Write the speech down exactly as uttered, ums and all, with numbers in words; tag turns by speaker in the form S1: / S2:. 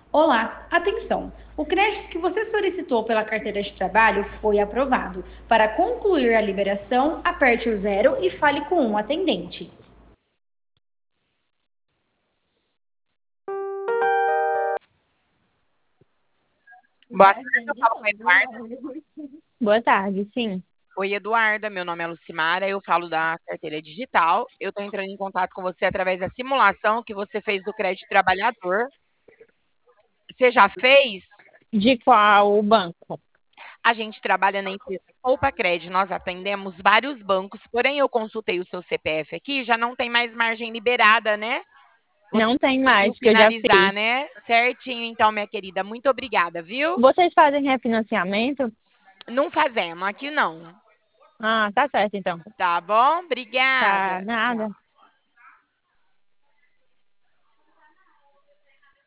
S1: Olá, atenção! O crédito que você solicitou pela carteira de trabalho foi aprovado. Para concluir a liberação, aperte o zero e fale com um atendente.
S2: Boa tarde, eu falo com a Eduarda.
S3: Boa tarde, sim.
S2: Oi, Eduarda, meu nome é Lucimara, eu falo da carteira digital. Eu estou entrando em contato com você através da simulação que você fez do crédito trabalhador. Você já fez?
S3: De qual banco?
S2: A gente trabalha na empresa Poupa Crédito, nós atendemos vários bancos, porém eu consultei o seu C P F aqui, já não tem mais margem liberada, né? Você
S3: Não tem
S2: conseguiu
S3: mais, que eu já
S2: finalizar,
S3: fiz.
S2: né? Certinho, então, minha querida, muito obrigada, viu?
S3: Vocês fazem refinanciamento?
S2: Não fazemos, aqui não.
S3: Ah, tá certo então.
S2: Tá bom?
S3: Tá,
S2: Obrigada.
S3: nada.